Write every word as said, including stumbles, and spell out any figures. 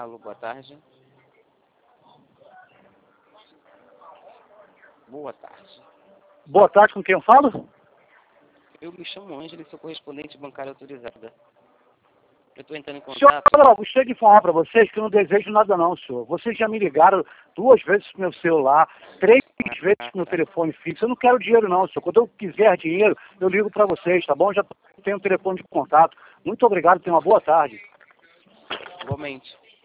Alô, boa tarde. Boa tarde. Boa tarde, com quem eu falo? Eu me chamo Ângela e sou correspondente bancária autorizada. Eu estou entrando em Senhor, contato... eu gostaria de informar para vocês que eu não desejo nada não, senhor. Vocês já me ligaram duas vezes pro meu celular, três vezes pro meu telefone fixo. Eu não quero dinheiro não, senhor. Quando eu quiser dinheiro, eu ligo para vocês, tá bom? Já tenho um telefone de contato. Muito obrigado, tenha uma boa tarde. Igualmente.